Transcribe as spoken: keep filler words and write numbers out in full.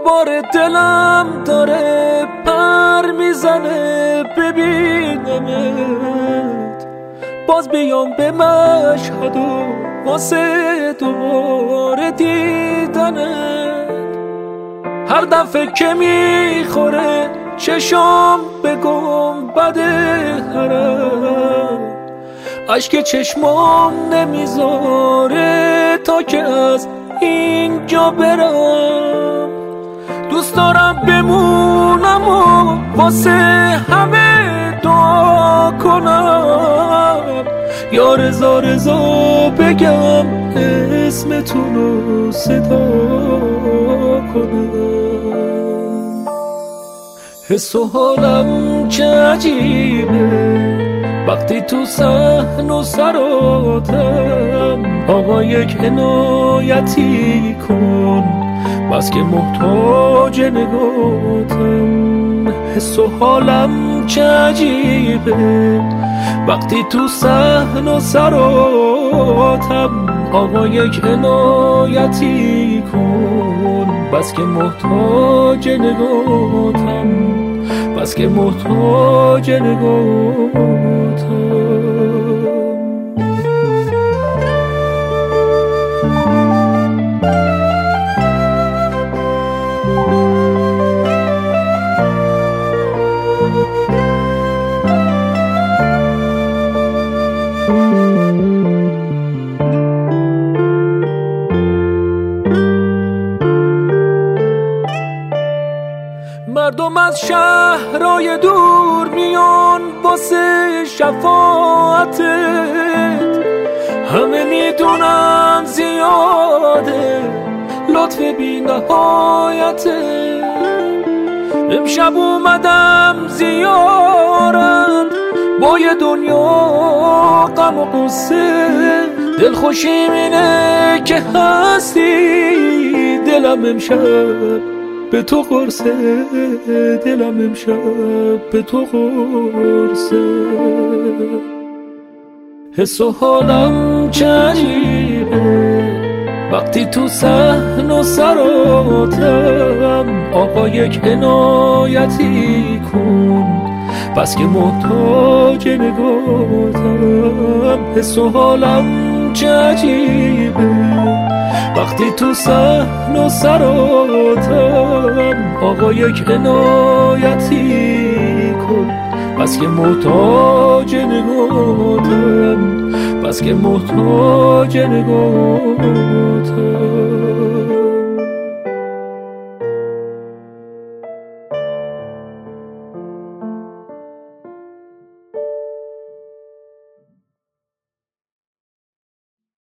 دوباره دلم داره پر میزنه ببینمت، باز بیام به مشهد و واسه دوباره دیدنت. هر دفعه که میخوره چشم به گنبد حرم، اشک چشمام نمیذاره تا که از اینجا برم. دوست دارم بمونم و واسه همه دعا کنم، یا رضا رضا بگم اسمتون رو صدا کنم. حس و حالم چه عجیبه وقتی تو صحن و سراتم، آقا یک عنایتی کن بس که محتاج نگاتم. حس و حالم چه عجیبه وقتی تو صحن و سراتم، آقا یک عنایتی کن بس که محتاج نگاتم، بس که محتاج نگاتم. مردم از شهرهای دور میان واسه شفاعتت، همه میدونن زیاده لطف بی نهایتت. امشب اومدم زیارت با یه دنیا غم و قصه، دلخوشیم اینه که هستی دلم امشب به تو قرصه، دلم امشب به تو قرصه. حس و حالم چه عجیبه وقتی تو صحن و سراتم، آقا یک عنایتی کن بس که محتاج نگاتم. حس و حالم چه عجیبه وقتی تو صحن و سراتم، آقا یک عنایتی کن بس که محتاج نگاتم، بس که محتاج نگاتم.